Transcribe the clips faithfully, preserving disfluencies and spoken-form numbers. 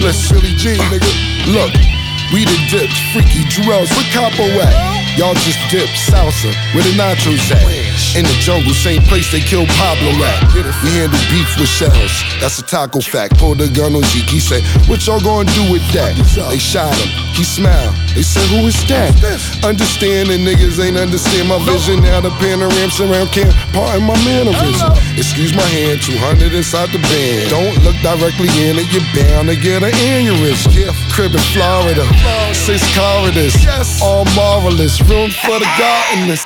list. Billy Jean, nigga. Look, we the dips, freaky Jewels with Capo at. Y'all just dip salsa where the nachos at. In the jungle, same place they killed Pablo at. We handle beef with shells, that's a taco fact. Pulled a gun on Zeke, he said, what y'all gonna do with that? They shot him, he smiled, they said, who is that? Understand the niggas ain't understand my vision. Now the panorams around can't pardon my mannerism. Excuse my hand, two hundred inside the band. Don't look directly in it, you're bound to get an aneurysm. Crib in Florida, six corridors, all marvelous. Room for the gardeners.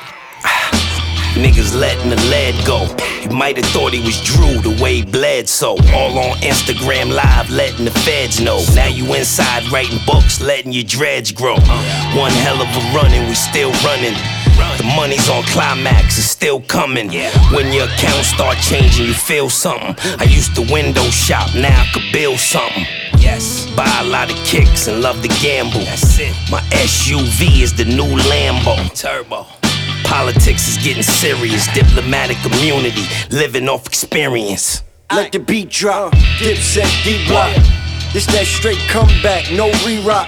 Niggas letting the lead go. You might have thought he was Drew the way he bled so. All on Instagram live letting the feds know. Now you inside writing books, letting your dreads grow. One hell of a run and we still running. The money's on climax, it's still coming. When your accounts start changing, you feel something. I used to window shop, now I could build something. Yes, buy a lot of kicks and love to gamble. That's it. My S U V is the new Lambo Turbo. Politics is getting serious, diplomatic immunity, living off experience. Let the beat drop, Dipset, D-Block. This that straight comeback, no re-rock.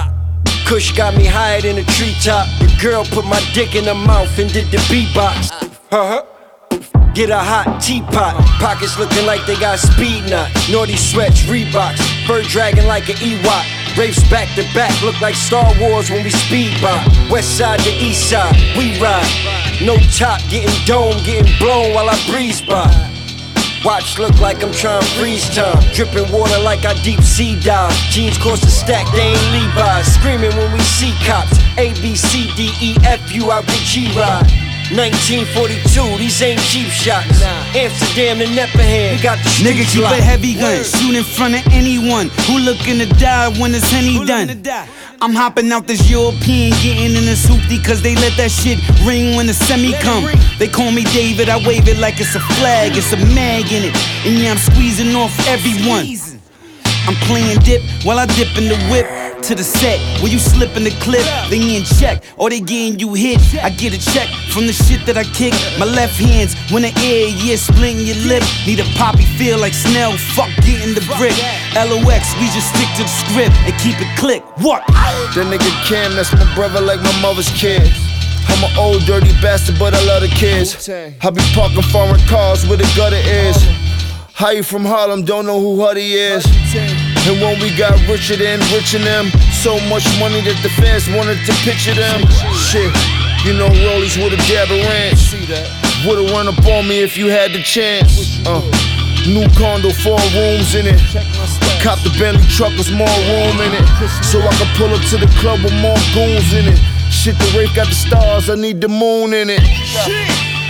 Kush got me higher than a treetop. The girl put my dick in her mouth and did the beatbox. Uh-huh. Get a hot teapot, pockets looking like they got speed knots. Naughty sweats, Reeboks, fur dragging like an Ewok. Rapes back to back, look like Star Wars when we speed by. West side to east side, we ride. No top, getting dome, getting blown while I breeze by. Watch look like I'm trying to freeze time. Dripping water like I deep sea dive. Jeans cost a stack, they ain't Levi's. Screaming when we see cops. A, B, C, D, E, F, U out the G-Ride. nineteen forty-two, these ain't cheap shots. Amsterdam and Nepperham, we got the streets. Nigga, keep a heavy gun, shoot in front of anyone who looking to die when it's Henny done. I'm hopping out this European, getting in this hoopty, cause they let that shit ring when the semi come. They call me David, I wave it like it's a flag, it's a mag in it. And yeah, I'm squeezing off everyone. I'm playing dip while I dip in the whip. To the set, where you slip in the clip, they in check, or they getting you hit. I get a check from the shit that I kick. My left hand's when the air, yeah, splitting your lip. Need a poppy feel like Snell, fuck getting the brick. L O X, we just stick to the script and keep it click. What? That nigga Cam, that's my brother like my mother's kid. I'm an old dirty bastard, but I love the kids. I be parking foreign cars where the gutter is. How you from Harlem, don't know who Huddy is. And when we got richer than richer them, so much money that the fans wanted to picture them. Shit, you know Rollies with a dab of ranch. Would've run up on me if you had the chance. Uh, new condo, four rooms in it. Cop the Bentley truck, there's more room in it. So I can pull up to the club with more goons in it. Shit, the Wraith got the stars, I need the moon in it. Shit!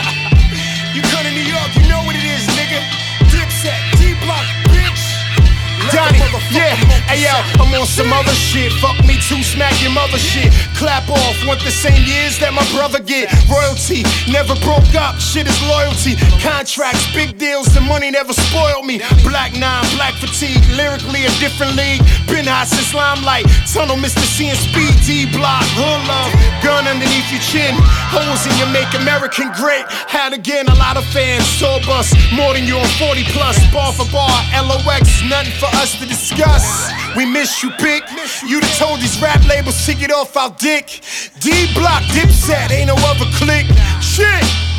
You come to New York, you know what it is, nigga. Dipset, D-Block, bitch. Donnie, yeah, hey yo, I'm on some other shit. Fuck me too, smack your mother shit. Clap off, want the same years that my brother get. Royalty, never broke up, shit is loyalty. Contracts, big deals, the money never spoiled me. Black nine, black fatigue, lyrically a different league. Been hot since Limelight, Tunnel, Mister C and Speed, D-Block, hood love. Gun underneath your chin, holes in your make American great. Had again, a lot of fans, tour bus, more than you on forty plus. Bar for bar, L O X, nothing for us to discuss. We miss you, big. You done told these rap labels to get off our dick. D-Block, Dipset, ain't no other click. Shit.